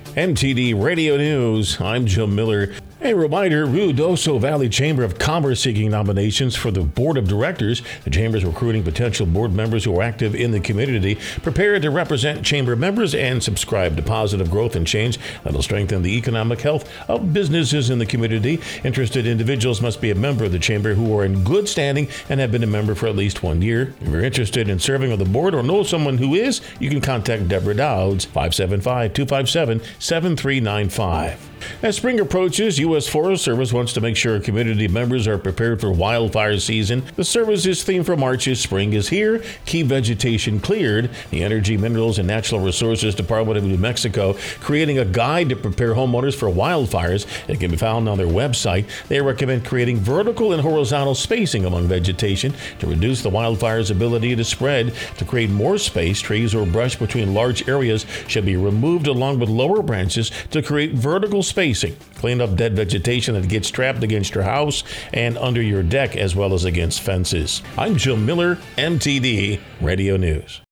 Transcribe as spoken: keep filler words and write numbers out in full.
M T D Radio News, I'm Joe Miller. A reminder, Ruidoso Valley Chamber of Commerce seeking nominations for the Board of Directors. The Chamber is recruiting potential board members who are active in the community, prepared to represent Chamber members and subscribe to positive growth and change that will strengthen the economic health of businesses in the community. Interested individuals must be a member of the Chamber who are in good standing and have been a member for at least one year. If you're interested in serving on the board or know someone who is, you can contact Deborah Dowds, five seven five, two five seven, seven three nine five. As spring approaches, U S Forest Service wants to make sure community members are prepared for wildfire season. The service's theme for March is Spring is Here, Keep Vegetation Cleared. The Energy, Minerals, and Natural Resources Department of New Mexico creating a guide to prepare homeowners for wildfires. It can be found on their website. They recommend creating vertical and horizontal spacing among vegetation to reduce the wildfire's ability to spread. To create more space, trees or brush between large areas should be removed along with lower branches to create vertical spacing. Clean up dead vegetation that gets trapped against your house and under your deck, as well as against fences. I'm Joe Miller, M T D Radio News.